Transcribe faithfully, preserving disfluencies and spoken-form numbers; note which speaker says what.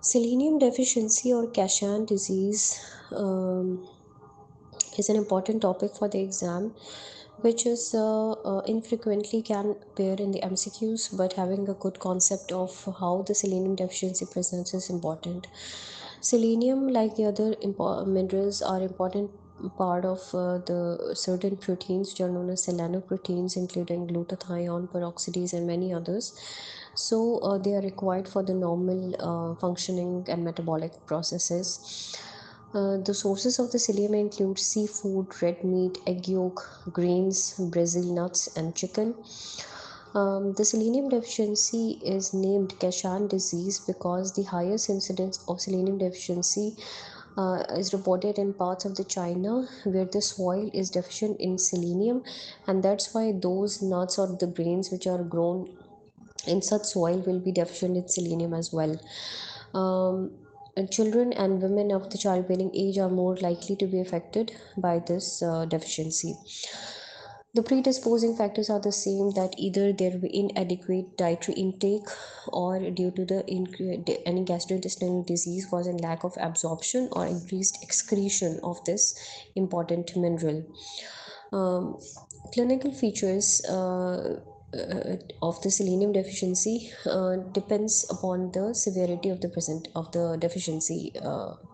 Speaker 1: Selenium deficiency or Cashan disease um, is an important topic for the exam, which is uh, uh, infrequently can appear in the M C Qs, but having a good concept of how the selenium deficiency presents is important. Selenium, like the other impo- minerals, are important part of uh, the certain proteins which are known as selenoproteins, including glutathione, peroxidase, and many others. So uh, they are required for the normal uh, functioning and metabolic processes. Uh, the sources of the selenium include seafood, red meat, egg yolk, grains, Brazil nuts, and chicken. Um, the selenium deficiency is named Cashan disease because the highest incidence of selenium deficiency uh, is reported in parts of the China where the soil is deficient in selenium, and that's why those nuts or the grains which are grown in such soil will be deficient in selenium as well. Um, and children and women of the childbearing age are more likely to be affected by this uh, deficiency. The predisposing factors are the same, that either there be inadequate dietary intake or due to the incre- any gastrointestinal disease causing lack of absorption or increased excretion of this important mineral. Um, Clinical features uh, uh, of the selenium deficiency uh, depends upon the severity of the present of the deficiency. Uh,